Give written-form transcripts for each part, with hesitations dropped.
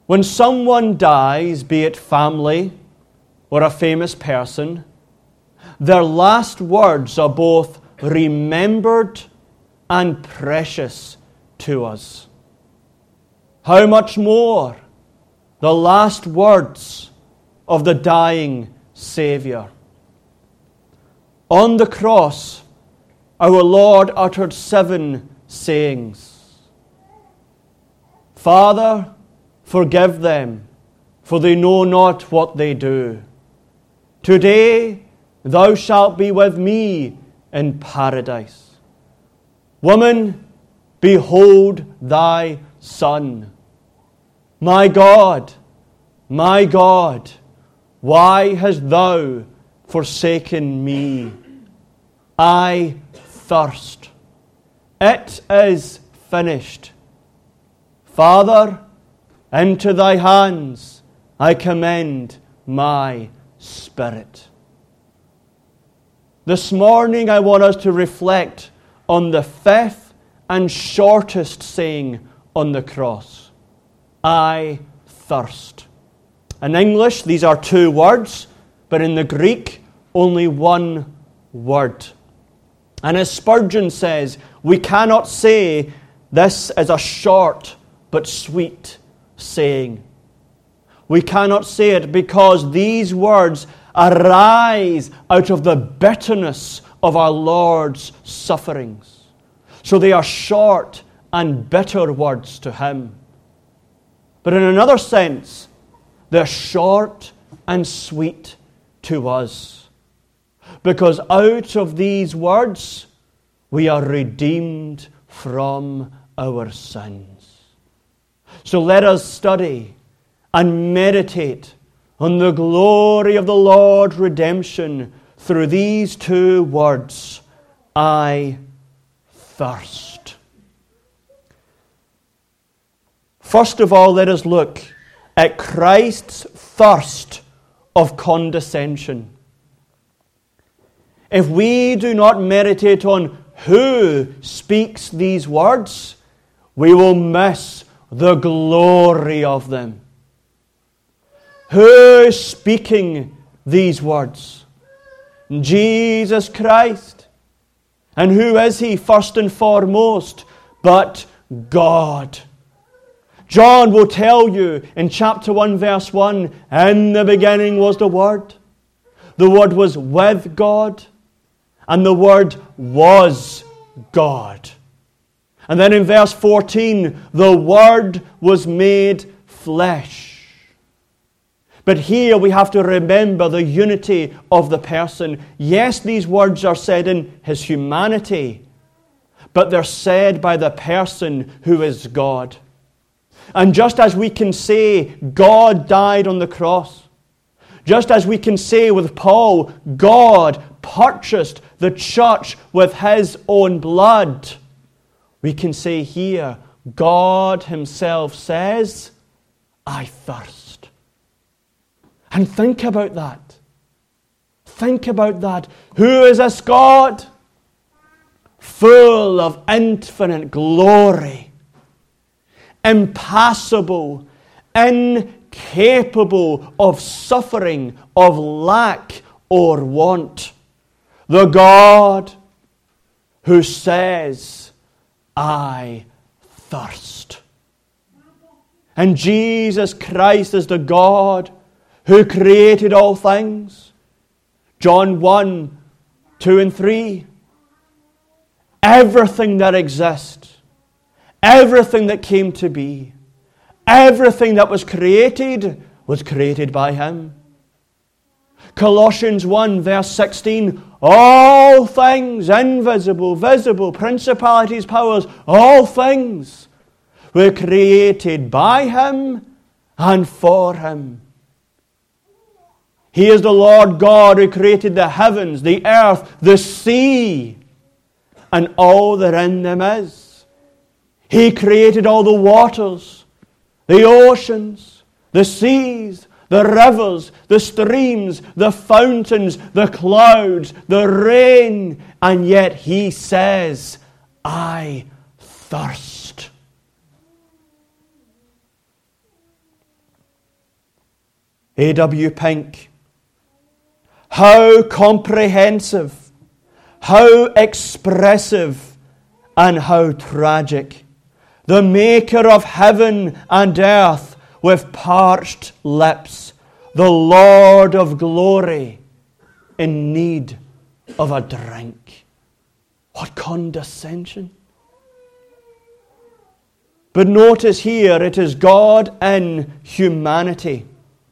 When someone dies, be it family or a famous person, their last words are both remembered and precious to us. How much more the last words of the dying Saviour. On the cross, our Lord uttered 7 sayings. Father, forgive them, for they know not what they do. Today thou shalt be with me in paradise. Woman, behold thy son. My God, why hast thou forsaken me? I thirst. It is finished. Father, into thy hands I commend my spirit. This morning I want us to reflect on the 5th and shortest saying on the cross. I thirst. In English, these are 2 words, but in the Greek, only 1 word. And as Spurgeon says, we cannot say this is a short but sweet saying. We cannot say it because these words arise out of the bitterness of our Lord's sufferings. So they are short and bitter words to Him. But in another sense, they're short and sweet to us. Because out of these words, we are redeemed from our sins. So let us study and meditate on the glory of the Lord's redemption through these 2 words, I thirst. First of all, let us look at Christ's thirst of condescension. If we do not meditate on who speaks these words, we will miss the glory of them. Who is speaking these words? Jesus Christ. And who is He first and foremost? But God. John will tell you in chapter 1 verse 1, in the beginning was the Word. The Word was with God. And the Word was God. And then in verse 14, the Word was made flesh. But here we have to remember the unity of the person. Yes, these words are said in His humanity, but they're said by the person who is God. And just as we can say God died on the cross, just as we can say with Paul, God purchased the church with His own blood, we can say here, God Himself says, I thirst. And think about that. Think about that. Who is this God? Full of infinite glory, impassible, incapable of suffering, of lack or want. The God who says, I thirst. And Jesus Christ is the God who created all things. John 1, 2 and 3. Everything that exists, everything that came to be, everything that was created by Him. Colossians 1 verse 16, all things, invisible, visible, principalities, powers, all things were created by Him and for Him. He is the Lord God who created the heavens, the earth, the sea, and all that in them is. He created all the waters, the oceans, the seas, the rivers, the streams, the fountains, the clouds, the rain, and yet He says, I thirst. A.W. Pink. How comprehensive, how expressive, and how tragic. The maker of heaven and earth with parched lips, the Lord of glory in need of a drink. What condescension. But notice here, it is God in humanity.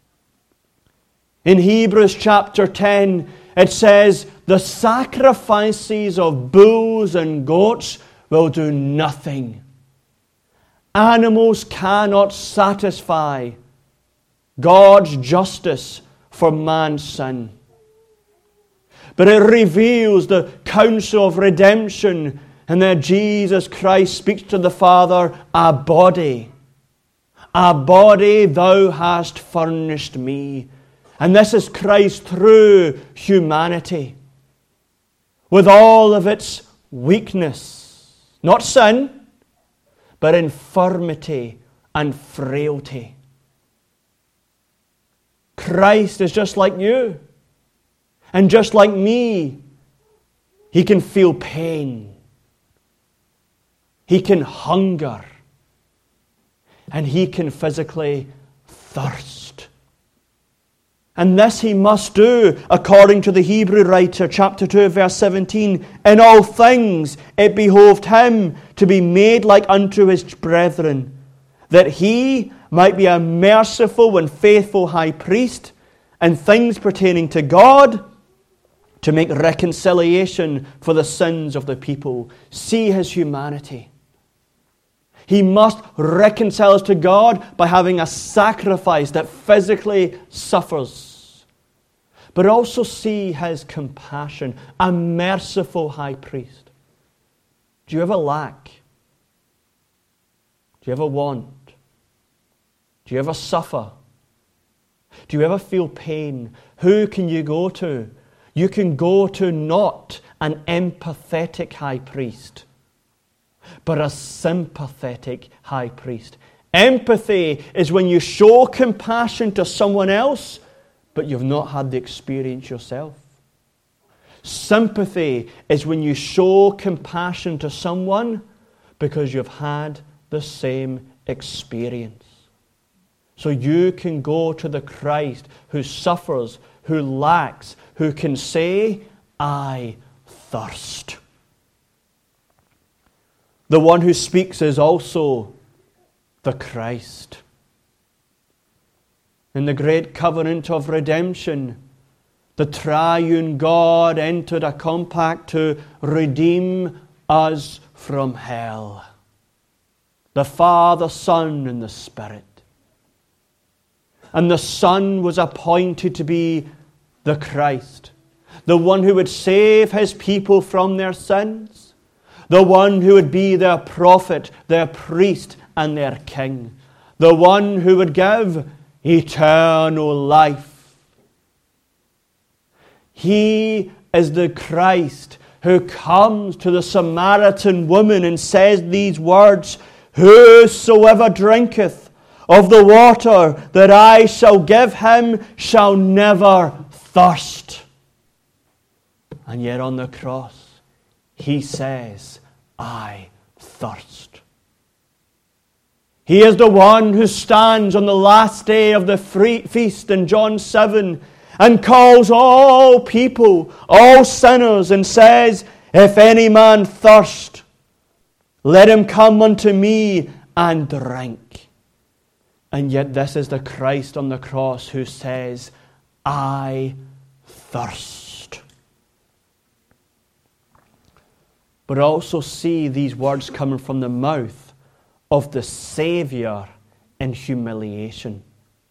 In Hebrews chapter 10, it says, the sacrifices of bulls and goats will do nothing. Animals cannot satisfy God's justice for man's sin. But it reveals the counsel of redemption, and that Jesus Christ speaks to the Father, a body thou hast furnished me. And this is Christ through humanity, with all of its weakness, not sin, but infirmity and frailty. Christ is just like you, and just like me. He can feel pain. He can hunger. And he can physically thirst. And this he must do, according to the Hebrew writer, chapter 2, verse 17. In all things it behoved him to be made like unto his brethren, that he might be a merciful and faithful high priest in things pertaining to God, to make reconciliation for the sins of the people. See his humanity. He must reconcile us to God by having a sacrifice that physically suffers. But also see his compassion, a merciful high priest. Do you ever lack? Do you ever want? Do you ever suffer? Do you ever feel pain? Who can you go to? You can go to not an empathetic high priest, but a sympathetic high priest. Empathy is when you show compassion to someone else, but you've not had the experience yourself. Sympathy is when you show compassion to someone because you've had the same experience. So you can go to the Christ who suffers, who lacks, who can say, I thirst. The one who speaks is also the Christ. In the great covenant of redemption, the triune God entered a compact to redeem us from hell. The Father, Son, and the Spirit. And the Son was appointed to be the Christ, the one who would save his people from their sins, the one who would be their prophet, their priest, and their king, the one who would give eternal life. He is the Christ who comes to the Samaritan woman and says these words, whosoever drinketh of the water that I shall give him shall never thirst. And yet on the cross, he says, I thirst. He is the one who stands on the last day of the feast in John 7 and calls all people, all sinners, and says, if any man thirst, let him come unto me and drink. And yet this is the Christ on the cross who says, I thirst. But also see these words coming from the mouth of the Savior in humiliation.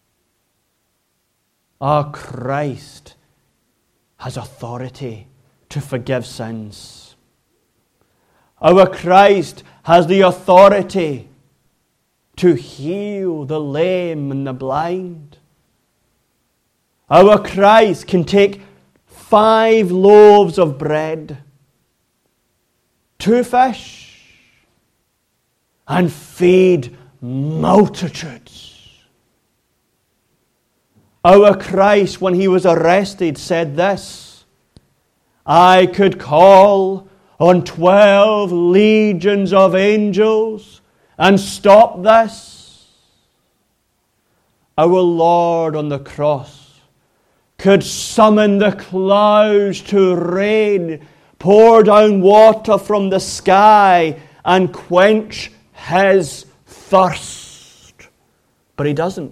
Our Christ has authority to forgive sins. Our Christ has the authority to heal the lame and the blind. Our Christ can take 5 loaves of bread, 2 fish, and feed multitudes. Our Christ, when he was arrested, said this, I could call on 12 legions of angels and stop this. Our Lord on the cross could summon the clouds to rain, pour down water from the sky, and quench his thirst. But he doesn't.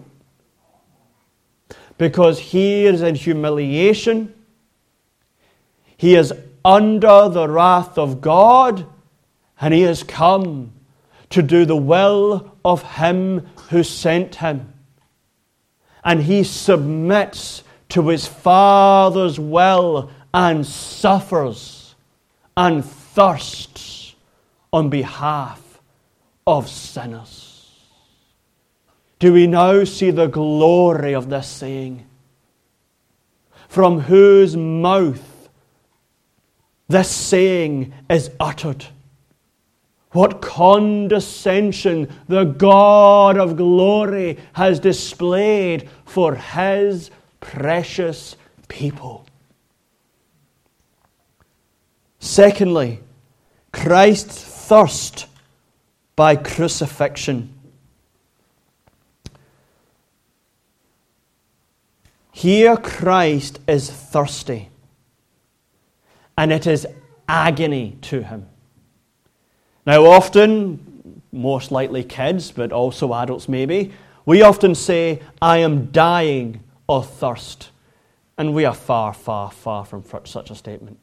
Because he is in humiliation. He is under the wrath of God, and he has come to do the will of him who sent him. And he submits to his Father's will and suffers and thirsts on behalf of sinners. Do we now see the glory of this saying? From whose mouth this saying is uttered. What condescension the God of glory has displayed for his precious people. Secondly, Christ's thirst by crucifixion. Here Christ is thirsty, and it is agony to him. Now often, most likely kids, but also adults maybe, we often say, I am dying of thirst. And we are far, far, far from such a statement.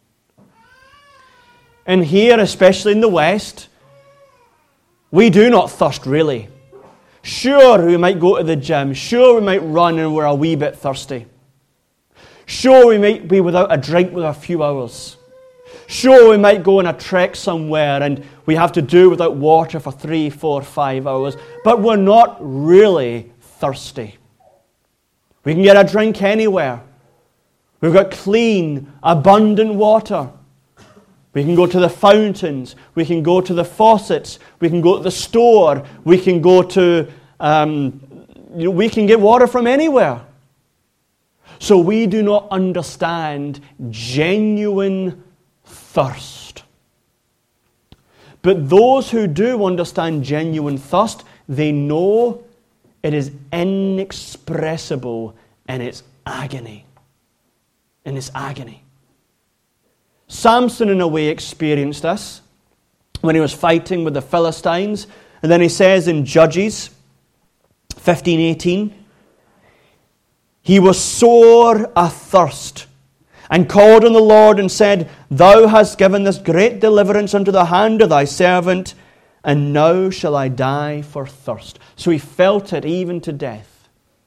And here, especially in the West, we do not thirst really. Sure, we might go to the gym. Sure, we might run and we're a wee bit thirsty. Sure, we might be without a drink with a few hours. Sure, we might go on a trek somewhere and we have to do without water for 3, 4, 5 hours. But we're not really thirsty. We can get a drink anywhere. We've got clean, abundant water. We can go to the fountains. We can go to the faucets. We can go to the store. We can go to, we can get water from anywhere. So we do not understand genuine thirst. But those who do understand genuine thirst, they know it is inexpressible in its agony. In its agony. Samson, in a way, experienced this when he was fighting with the Philistines. And then he says in Judges 15:18, he was sore athirst, and called on the Lord and said, Thou hast given this great deliverance unto the hand of thy servant, and now shall I die for thirst. So he felt it even to death.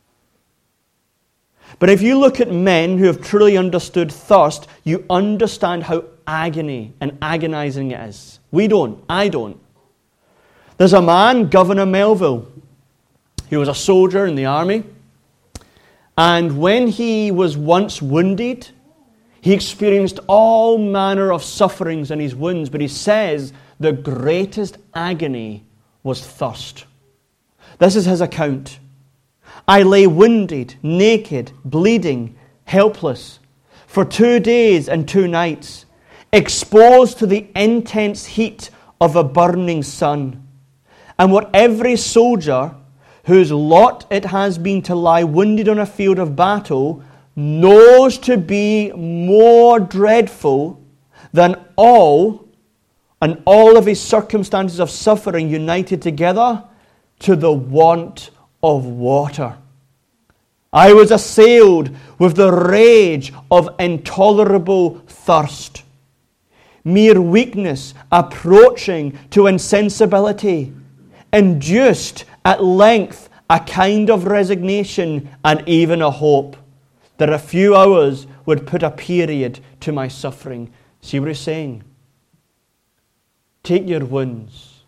But if you look at men who have truly understood thirst, you understand how agony and agonizing it is. We don't. I don't. There's a man, Governor Melville. He was a soldier in the army. And when he was once wounded, he experienced all manner of sufferings in his wounds. But he says the greatest agony was thirst. This is his account. I lay wounded, naked, bleeding, helpless, for 2 days and 2 nights, exposed to the intense heat of a burning sun. And what every soldier whose lot it has been to lie wounded on a field of battle knows to be more dreadful than all of his circumstances of suffering united together, to the want of water. I was assailed with the rage of intolerable thirst, mere weakness approaching to insensibility, induced at length a kind of resignation and even a hope that a few hours would put a period to my suffering. See what he's saying? Take your wounds.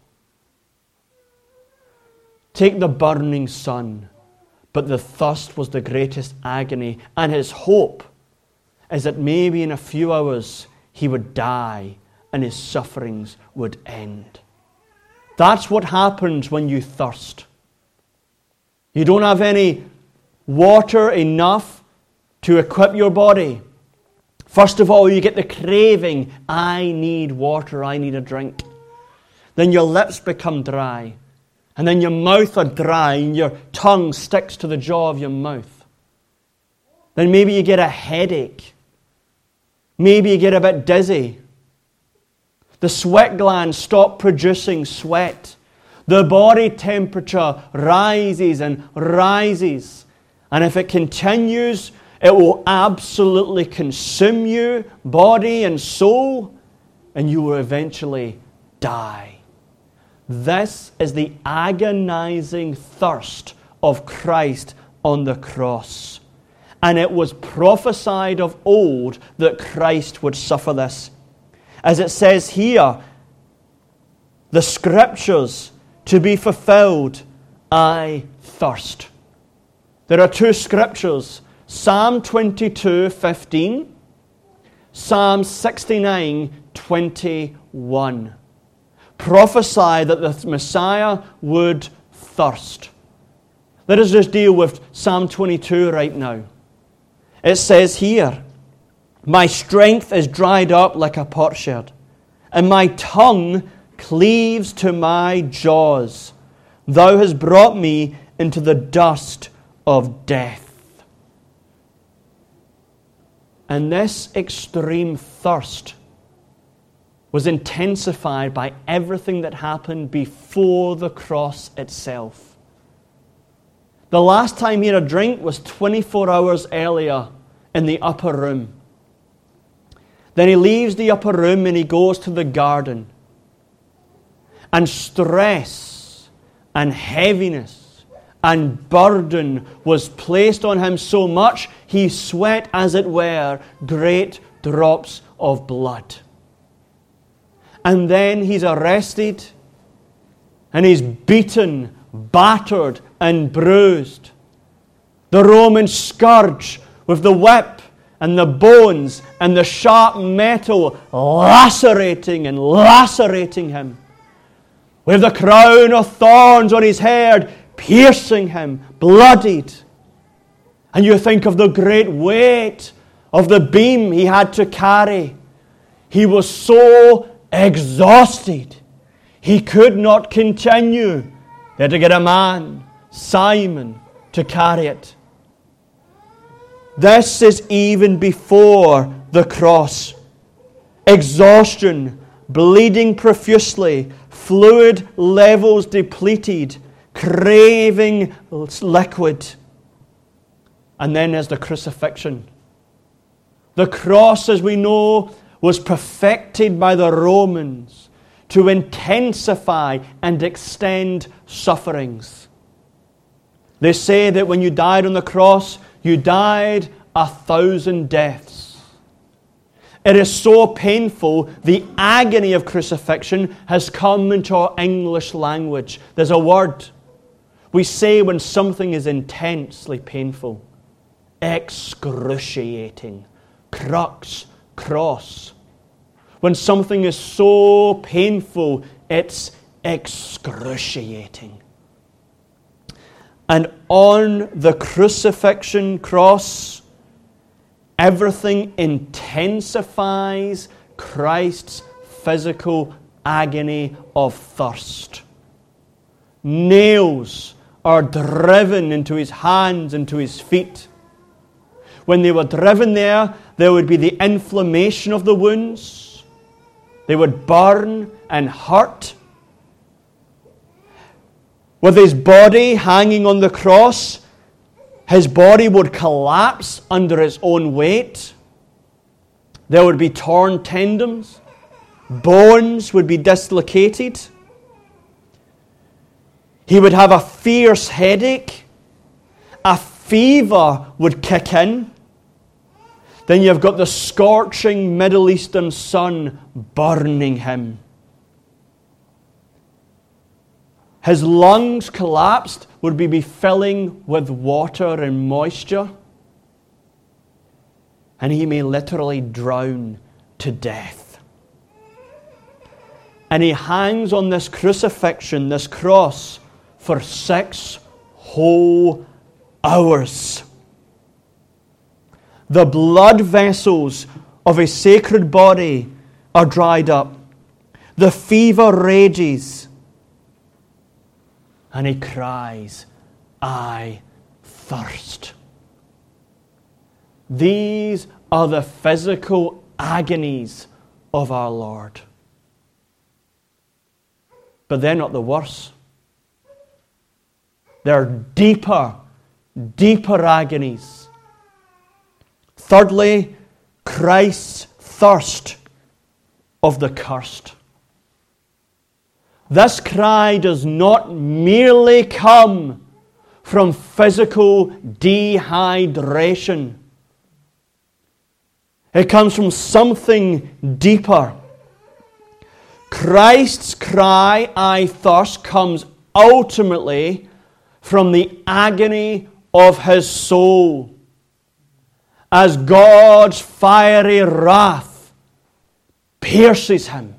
Take the burning sun. But the thirst was the greatest agony. And his hope is that maybe in a few hours he would die and his sufferings would end. That's what happens when you thirst. You don't have any water enough to equip your body. First of all, you get the craving, I need water, I need a drink. Then your lips become dry. And then your mouth are dry and your tongue sticks to the jaw of your mouth. Then maybe you get a headache. Maybe you get a bit dizzy. The sweat glands stop producing sweat. The body temperature rises and rises. And if it continues, it will absolutely consume you, body and soul, and you will eventually die. This is the agonizing thirst of Christ on the cross. And it was prophesied of old that Christ would suffer this. As it says here, the Scriptures to be fulfilled, I thirst. There are two Scriptures, Psalm 22:15, Psalm 69:21. Prophesy that the Messiah would thirst. Let us just deal with Psalm 22 right now. It says here, my strength is dried up like a potsherd, and my tongue cleaves to my jaws. Thou hast brought me into the dust of death. And this extreme thirst was intensified by everything that happened before the cross itself. The last time he had a drink was 24 hours earlier in the upper room. Then he leaves the upper room and he goes to the garden. And stress and heaviness and burden was placed on him so much, he sweat, as it were, great drops of blood. And then he's arrested and he's beaten, battered and bruised. The Roman scourge with the whip and the bones and the sharp metal lacerating him. With the crown of thorns on his head, piercing him, bloodied. And you think of the great weight of the beam he had to carry. He was so exhausted. He could not continue. They had to get a man, Simon, to carry it. This is even before the cross. Exhaustion, bleeding profusely, fluid levels depleted, craving liquid. And then there's the crucifixion. The cross, as we know, was perfected by the Romans to intensify and extend sufferings. They say that when you died on the cross, you died 1,000 deaths. It is so painful, the agony of crucifixion has come into our English language. There's a word we say when something is intensely painful. Excruciating. Crux. Cross. When something is so painful, it's excruciating. And on the crucifixion cross, everything intensifies Christ's physical agony of thirst. Nails are driven into his hands and to his feet. When they were driven there would be the inflammation of the wounds. They would burn and hurt. With his body hanging on the cross, his body would collapse under its own weight. There would be torn tendons. Bones would be dislocated. He would have a fierce headache. A fever would kick in. Then you've got the scorching Middle Eastern sun burning him. His lungs collapsed, would be filling with water and moisture. And he may literally drown to death. And he hangs on this crucifixion, this cross, for 6 whole hours. The blood vessels of his sacred body are dried up. The fever rages. And he cries, I thirst. These are the physical agonies of our Lord. But they're not the worst. They're deeper agonies. Thirdly, Christ's thirst of the cursed. This cry does not merely come from physical dehydration. It comes from something deeper. Christ's cry, I thirst, comes ultimately from the agony of his soul, as God's fiery wrath pierces him.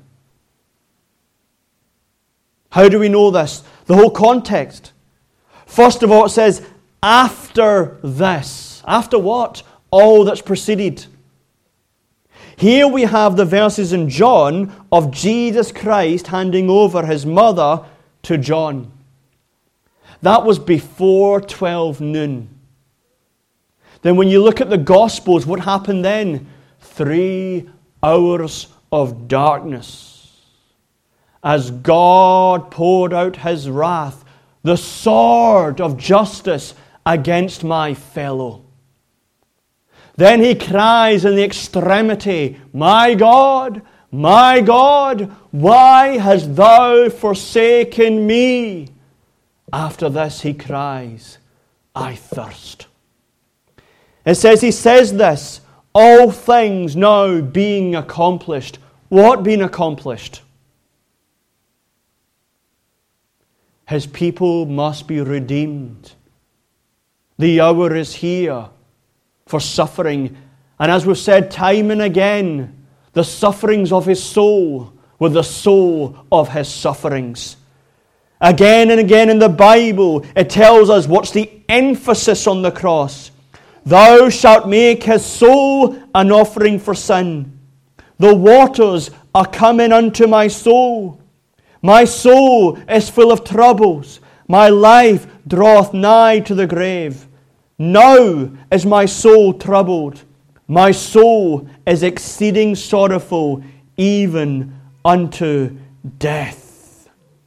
How do we know this? The whole context. First of all, it says, after this. After what? All that's preceded. Here we have the verses in John of Jesus Christ handing over his mother to John. That was before 12 noon. Then when you look at the Gospels, what happened then? 3 hours of darkness. As God poured out his wrath, the sword of justice against my fellow. Then he cries in the extremity, my God, why hast thou forsaken me? After this he cries, I thirst. It says he says this, all things now being accomplished. What being accomplished? His people must be redeemed. The hour is here for suffering. And as we've said time and again, the sufferings of his soul were the soul of his sufferings. Again and again in the Bible, it tells us what's the emphasis on the cross. Thou shalt make his soul an offering for sin. The waters are coming unto my soul. My soul is full of troubles. My life draweth nigh to the grave. Now is my soul troubled. My soul is exceeding sorrowful, even unto death.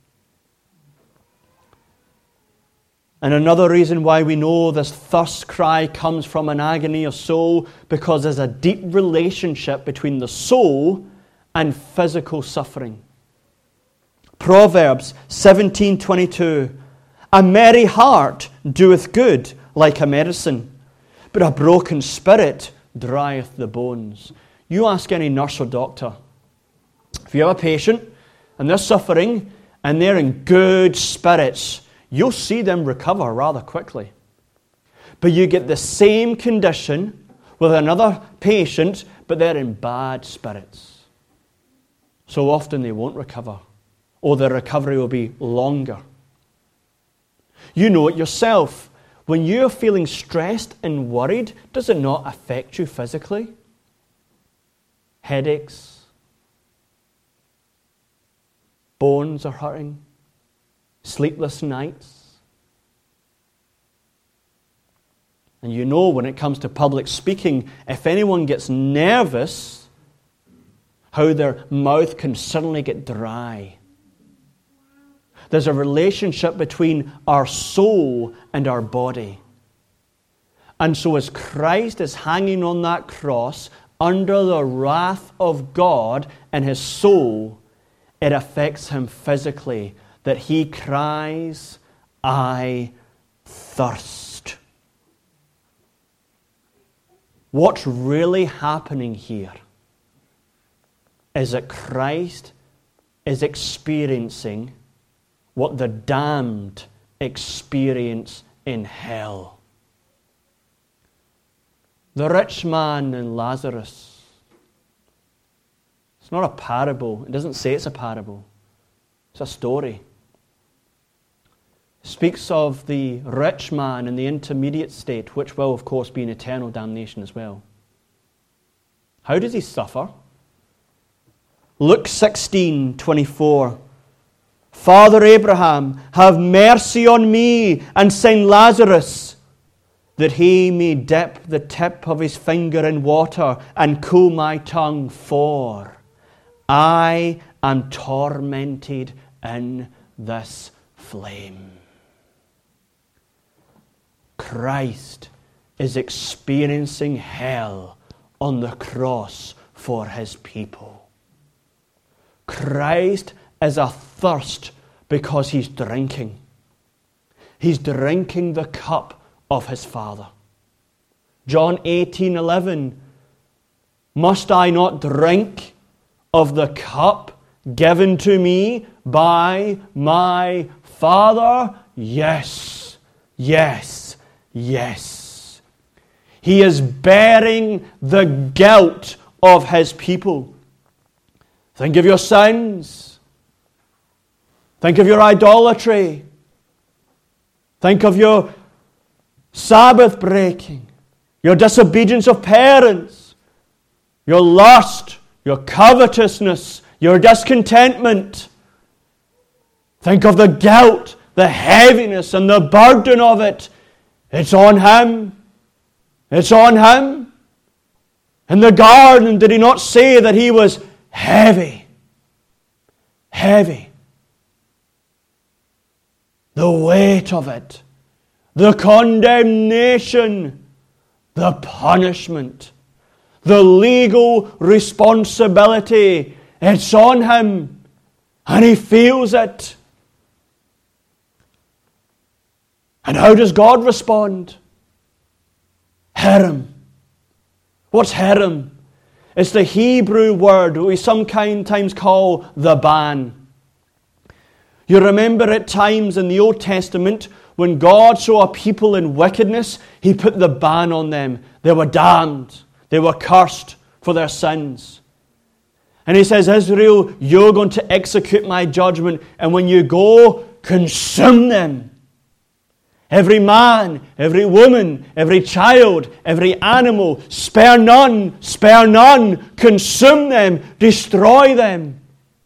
And another reason why we know this thirst cry comes from an agony of soul, because there's a deep relationship between the soul and physical suffering. Proverbs 17:22. A merry heart doeth good like a medicine, but a broken spirit drieth the bones. You ask any nurse or doctor, if you have a patient and they're suffering and they're in good spirits, you'll see them recover rather quickly. But you get the same condition with another patient, but they're in bad spirits. So often they won't recover, or the recovery will be longer. You know it yourself. When you're feeling stressed and worried, does it not affect you physically? Headaches, bones are hurting, sleepless nights. And you know when it comes to public speaking, if anyone gets nervous, how their mouth can suddenly get dry. There's a relationship between our soul and our body. And so as Christ is hanging on that cross under the wrath of God in his soul, it affects him physically, that he cries, I thirst. What's really happening here is that Christ is experiencing what the damned experience in hell. The rich man and Lazarus. It's not a parable. It doesn't say it's a parable. It's a story. It speaks of the rich man in the intermediate state, which will, of course, be in eternal damnation as well. How does he suffer? Luke 16:24. Father Abraham, have mercy on me and send Lazarus, that he may dip the tip of his finger in water and cool my tongue, for I am tormented in this flame. Christ is experiencing hell on the cross for his people. Christ is athirst because he's drinking. He's drinking the cup of his Father. John 18:11, must I not drink of the cup given to me by my Father? Yes, yes, yes. He is bearing the guilt of his people. Think of your sins. Think of your idolatry. Think of your Sabbath breaking, your disobedience of parents, your lust, your covetousness, your discontentment. Think of the guilt, the heaviness, and the burden of it. It's on him. It's on him. In the garden, did he not say that he was heavy? Heavy. The weight of it, the condemnation, the punishment, the legal responsibility. It's on him, and he feels it. And how does God respond? Herem. What's herem? It's the Hebrew word we sometimes call the ban. You remember at times in the Old Testament when God saw a people in wickedness, he put the ban on them. They were damned. They were cursed for their sins. And he says, Israel, you're going to execute my judgment. And when you go, consume them. Every man, every woman, every child, every animal, spare none, consume them, destroy them.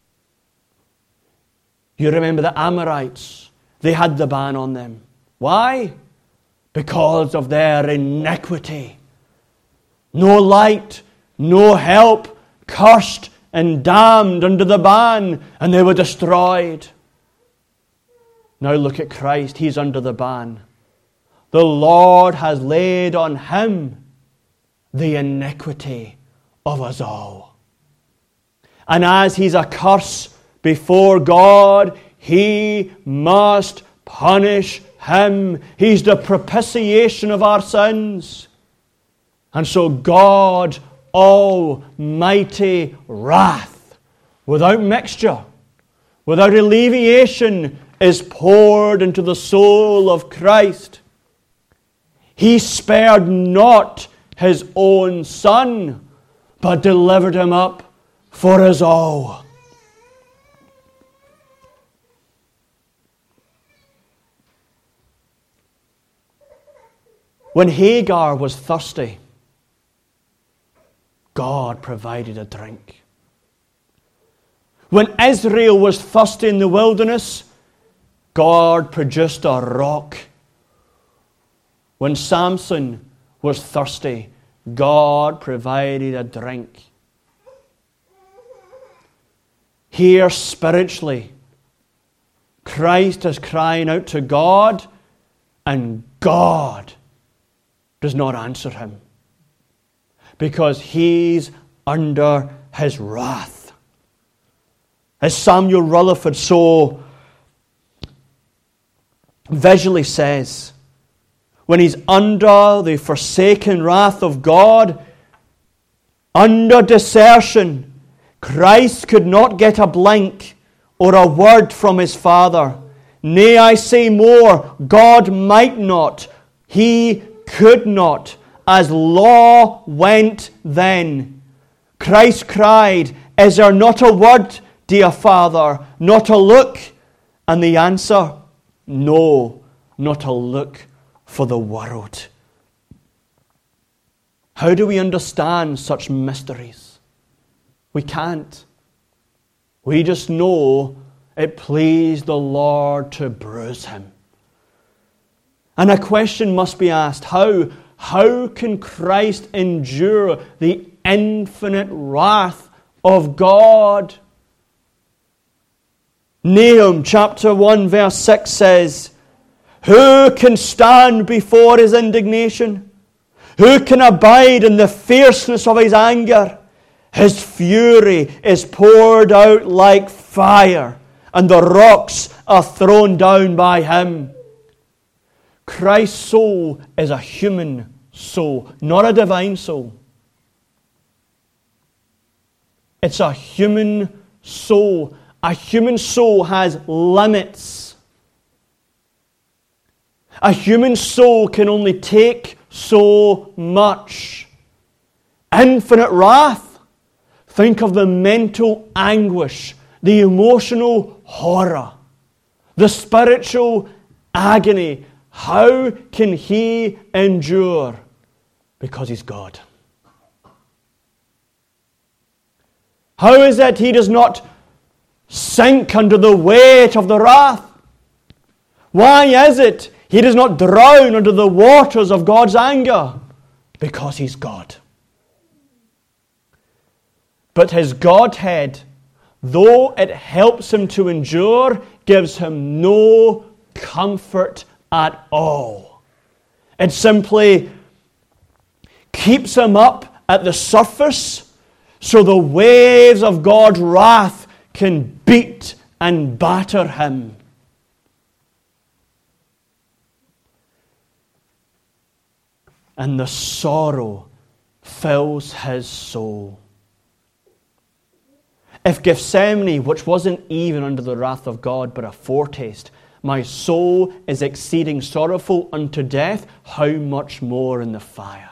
You remember the Amorites, they had the ban on them. Why? Because of their iniquity. No light, no help, cursed and damned under the ban, and they were destroyed. Now look at Christ, he's under the ban. The Lord has laid on him the iniquity of us all. And as he's a curse before God, he must punish him. He's the propitiation of our sins. And so God, almighty wrath, without mixture, without alleviation, is poured into the soul of Christ. He spared not his own Son, but delivered him up for us all. When Hagar was thirsty, God provided a drink. When Israel was thirsty in the wilderness, God produced a rock. When Samson was thirsty, God provided a drink. Here spiritually, Christ is crying out to God, and God does not answer him, because he's under his wrath. As Samuel Rutherford so visually says, when he's under the forsaken wrath of God, under desertion, Christ could not get a blink or a word from his Father. Nay, I say more, God might not, he could not, as law went then. Christ cried, is there not a word, dear Father, not a look? And the answer, no, not a look for the world. How do we understand such mysteries? We can't. We just know it pleased the Lord to bruise him. And a question must be asked, how can Christ endure the infinite wrath of God? Nahum chapter 1 verse 6 says, who can stand before his indignation? Who can abide in the fierceness of his anger? His fury is poured out like fire, and the rocks are thrown down by him. Christ's soul is a human soul, not a divine soul. It's a human soul. A human soul has limits. A human soul can only take so much. Infinite wrath. Think of the mental anguish, the emotional horror, the spiritual agony. How can he endure? Because he's God. How is it he does not sink under the weight of the wrath? Why is it he does not drown under the waters of God's anger? Because he's God. But his Godhead, though it helps him to endure, gives him no comfort at all. It simply keeps him up at the surface so the waves of God's wrath can beat and batter him. And the sorrow fills his soul. If Gethsemane, which wasn't even under the wrath of God, but a foretaste, my soul is exceeding sorrowful unto death, how much more in the fire?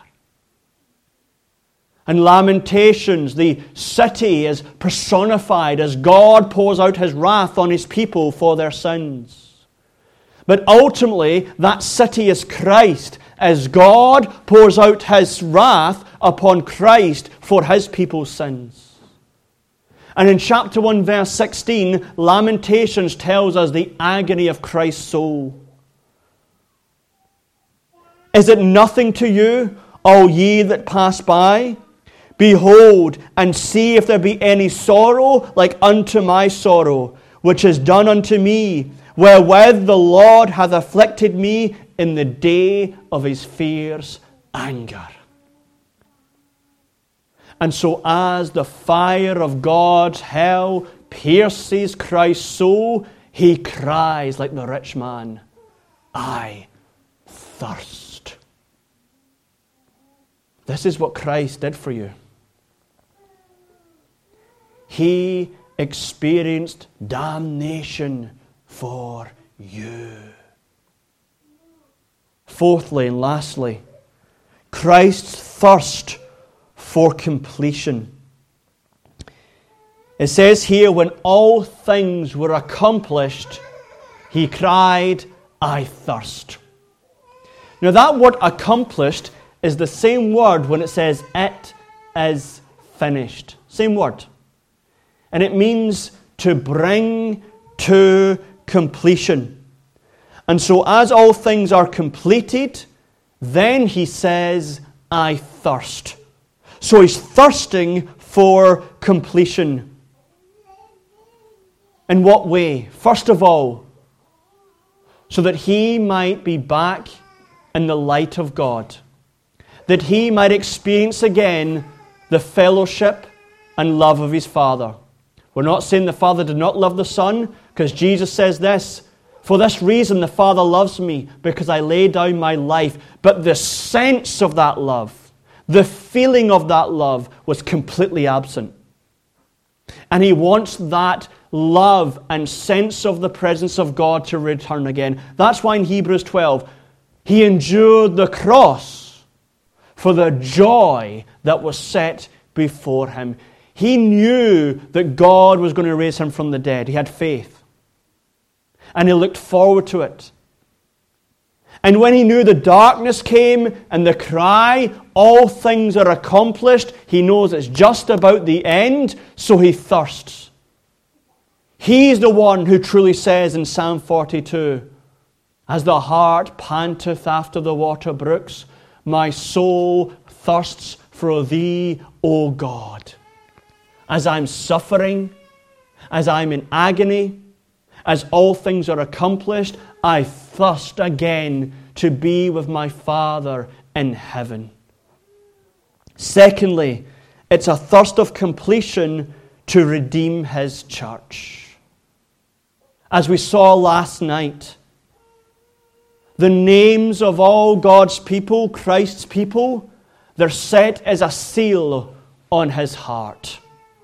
And Lamentations, the city is personified as God pours out his wrath on his people for their sins. But ultimately, that city is Christ, as God pours out his wrath upon Christ for his people's sins. And in chapter 1, verse 16, Lamentations tells us the agony of Christ's soul. Is it nothing to you, all ye that pass by? Behold, and see if there be any sorrow like unto my sorrow, which is done unto me, wherewith the Lord hath afflicted me in the day of his fierce anger. And so as the fire of God's hell pierces Christ's soul, he cries like the rich man, I thirst. This is what Christ did for you. He experienced damnation for you. Fourthly and lastly, Christ's thirst for completion. It says here, when all things were accomplished, he cried, I thirst. Now that word accomplished is the same word when it says it is finished. Same word. And it means to bring to completion. And so as all things are completed, then he says, I thirst. So he's thirsting for completion. In what way? First of all, so that he might be back in the light of God. That he might experience again the fellowship and love of his Father. We're not saying the Father did not love the Son, because Jesus says this, for this reason the Father loves me, because I lay down my life. But the sense of that love, the feeling of that love was completely absent. And he wants that love and sense of the presence of God to return again. That's why in Hebrews 12, he endured the cross for the joy that was set before him. He knew that God was going to raise him from the dead. He had faith. And he looked forward to it. And when he knew the darkness came and the cry, all things are accomplished, he knows it's just about the end, so he thirsts. He's the one who truly says in Psalm 42, as the hart panteth after the water brooks, my soul thirsts for thee, O God. As I'm suffering, as I'm in agony, as all things are accomplished, I thirst again to be with my Father in heaven. Secondly, it's a thirst of completion to redeem His church. As we saw last night, the names of all God's people, Christ's people, they're set as a seal on His heart.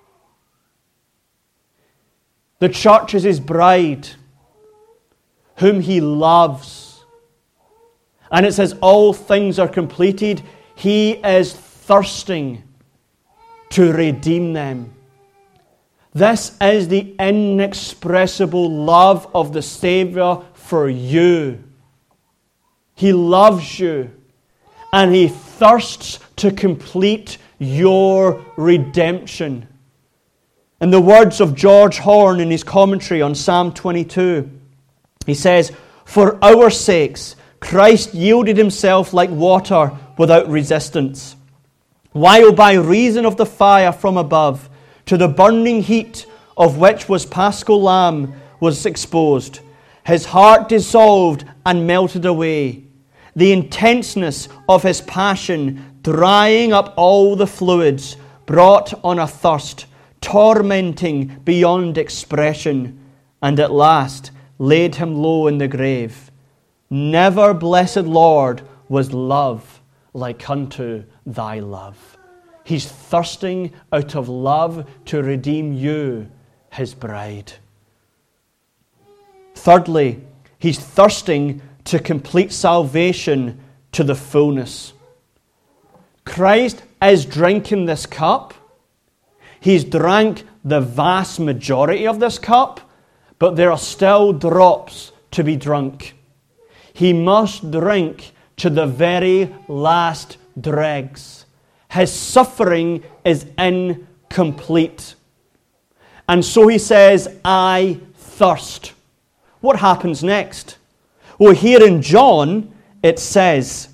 The church is His bride, whom He loves. And it says all things are completed. He is thirsting to redeem them. This is the inexpressible love of the Savior for you. He loves you, and He thirsts to complete your redemption. In the words of George Horne in his commentary on Psalm 22, he says, "For our sakes, Christ yielded Himself like water without resistance, while by reason of the fire from above, to the burning heat of which was Paschal Lamb was exposed, His heart dissolved and melted away, the intenseness of His passion, drying up all the fluids, brought on a thirst, tormenting beyond expression, and at last laid Him low in the grave. Never, blessed Lord, was love like unto Thy love." He's thirsting out of love to redeem you, His bride. Thirdly, He's thirsting to complete salvation to the fullness. Christ is drinking this cup. He's drank the vast majority of this cup, but there are still drops to be drunk. He must drink to the very last dregs. His suffering is incomplete. And so He says, I thirst. What happens next? Well, here in John, it says,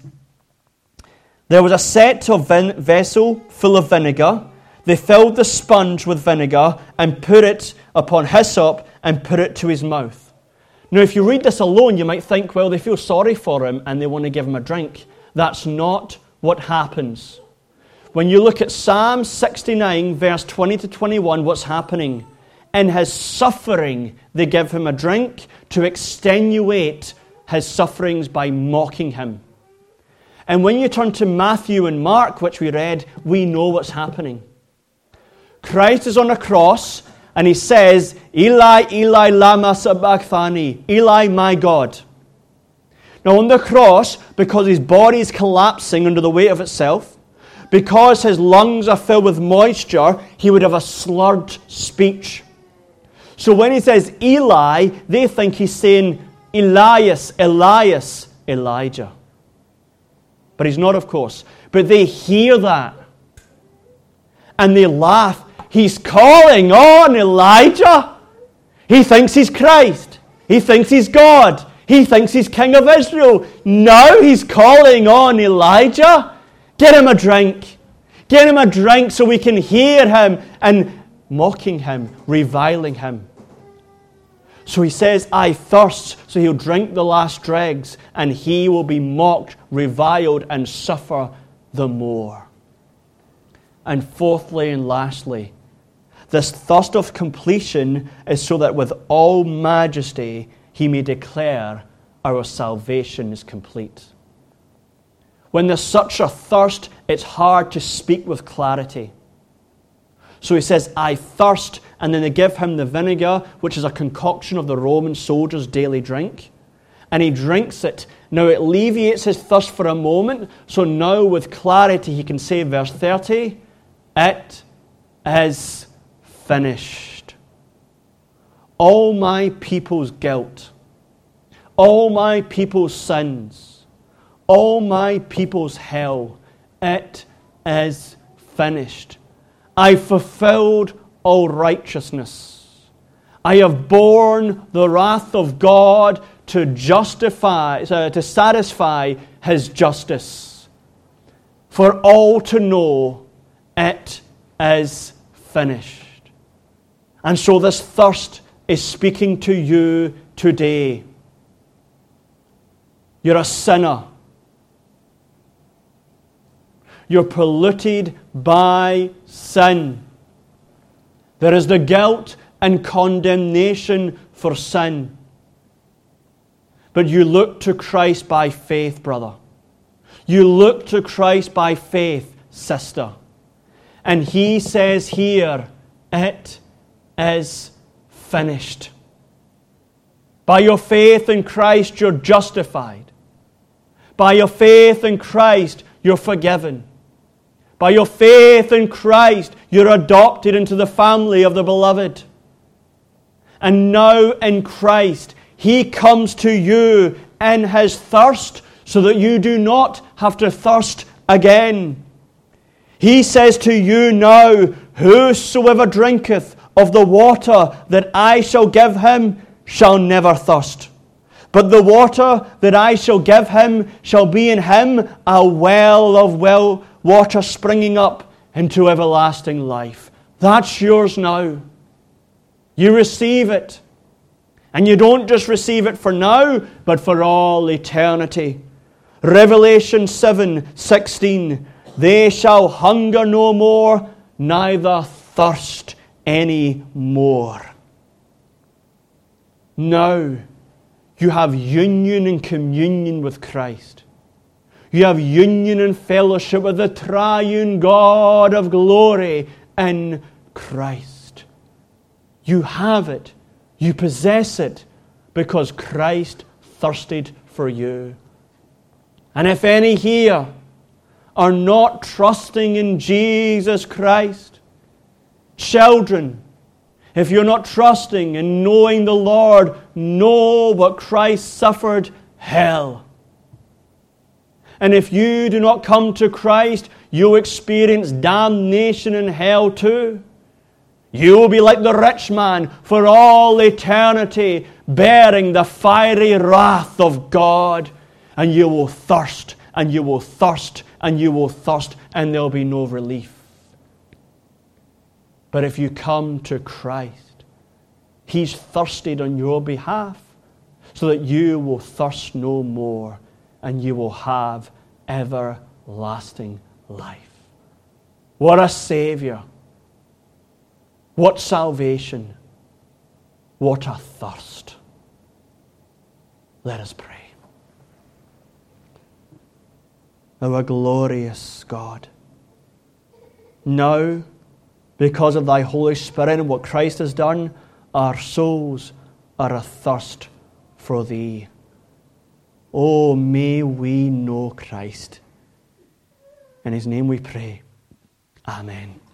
there was a set of vessel full of vinegar. They filled the sponge with vinegar and put it upon hyssop and put it to His mouth. Now, if you read this alone, you might think, well, they feel sorry for Him and they want to give Him a drink. That's not what happens. When you look at Psalm 69, verse 20 to 21, what's happening? In His suffering, they give Him a drink to extenuate His sufferings by mocking Him. And when you turn to Matthew and Mark, which we read, we know what's happening. Christ is on a cross, and He says, Eli, Eli, lama sabachthani, Eli, my God. Now on the cross, because His body is collapsing under the weight of itself, because His lungs are filled with moisture, He would have a slurred speech. So when He says Eli, they think He's saying Elias, Elias, Elijah. But He's not, of course. But they hear that. And they laugh. He's calling on Elijah. He thinks he's Christ. He thinks he's God. He thinks he's King of Israel. Now He's calling on Elijah. Get him a drink. Get him a drink so we can hear him and mocking him, reviling him. So He says, I thirst, so He'll drink the last dregs, and He will be mocked, reviled, and suffer the more. And fourthly and lastly, this thirst of completion is so that with all majesty He may declare our salvation is complete. When there's such a thirst, it's hard to speak with clarity. So He says, I thirst, and then they give Him the vinegar, which is a concoction of the Roman soldiers' daily drink. And He drinks it. Now it alleviates his thirst for a moment, so now with clarity he can say, verse 30, it is finished. All my people's guilt, all my people's sins, all my people's hell. It is finished. I fulfilled all righteousness. I have borne the wrath of God to satisfy His justice. For all to know it is finished. And so this thirst is speaking to you today. You're a sinner. You're polluted by sin. There is the guilt and condemnation for sin. But you look to Christ by faith, brother. You look to Christ by faith, sister. And He says here, it is finished. By your faith in Christ, you're justified. By your faith in Christ, you're forgiven. By your faith in Christ, you're adopted into the family of the beloved. And now in Christ, He comes to you in His thirst so that you do not have to thirst again. He says to you now, whosoever drinketh of the water that I shall give him shall never thirst. But the water that I shall give him shall be in him a well of water springing up into everlasting life. That's yours now. You receive it. And you don't just receive it for now, but for all eternity. Revelation 7:16. They shall hunger no more, neither thirst any more. Now, you have union and communion with Christ. You have union and fellowship with the triune God of glory in Christ. You have it. You possess it because Christ thirsted for you. And if any here are not trusting in Jesus Christ, children, if you're not trusting and knowing the Lord, know what Christ suffered, hell. And if you do not come to Christ, you'll experience damnation in hell too. You will be like the rich man for all eternity, bearing the fiery wrath of God. And you will thirst, and you will thirst, and you will thirst, and there'll be no relief. But if you come to Christ, He's thirsted on your behalf, so that you will thirst no more, and you will have everlasting life. What a Savior! What salvation! What a thirst! Let us pray. Our glorious God, now, because of Thy Holy Spirit and what Christ has done, our souls are athirst for Thee. Oh, may we know Christ. In His name we pray. Amen.